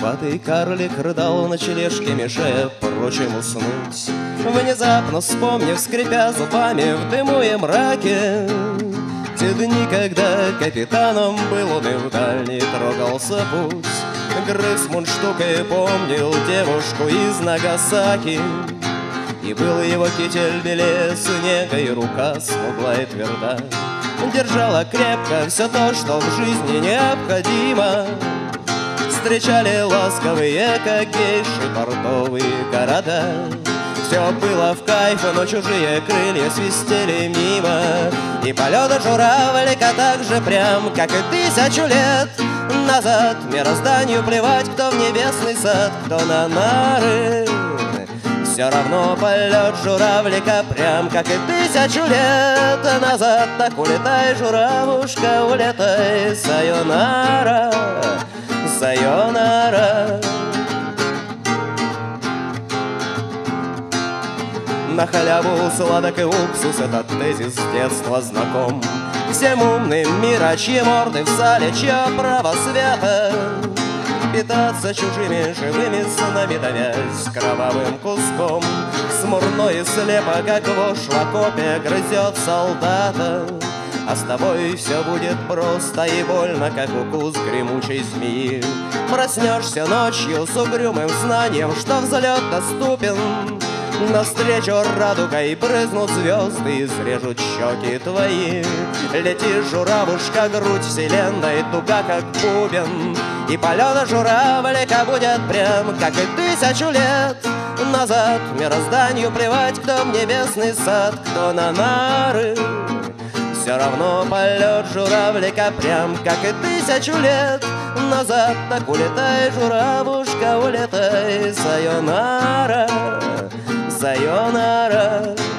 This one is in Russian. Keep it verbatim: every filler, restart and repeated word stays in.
Горбатый карлик рыдал на тележке, мешая прочим уснуть, внезапно вспомнив, скрипя зубами в дыму и мраке, те дни, когда капитаном был он и в дальний трогался путь. Грыз мундштук и помнил девушку из Нагасаки, и был его китель белее снега, и рука смугла и тверда держала крепко все то, что в жизни необходимо. Встречали ласковые, как гейши, портовые города. Все было в кайф, но чужие крылья свистели мимо, и полеты журавлика так же прям, как и тысячу лет назад. Мирозданию плевать, кто в небесный сад, кто на нары. Все равно полет журавлика прям, как и тысячу лет назад. Так улетай, журавушка, улетай, сайонара, сайонара. На халяву сладок и уксус, этот тезис с детства знаком всем умным мира, чьи морды в сале, чье право свято питаться чужими живыми снами, давясь кровавым куском. Смурно и слепо, как вошь в окопе, грызет солдата. А с тобой все будет просто и больно, как укус гремучей змеи. Проснешься ночью с угрюмым знанием, что взлет доступен. Навстречу радугой брызнут звезды и срежут щеки твои. Летишь, журавушка, грудь вселенной, туга, как бубен, и полета журавлика будет прям, как и тысячу лет назад. Мирозданию плевать, кто в небесный сад, кто на нары. Все равно полет журавлика прям, как и тысячу лет назад. Так улетай, журавушка, улетай, сайонара, сайонара.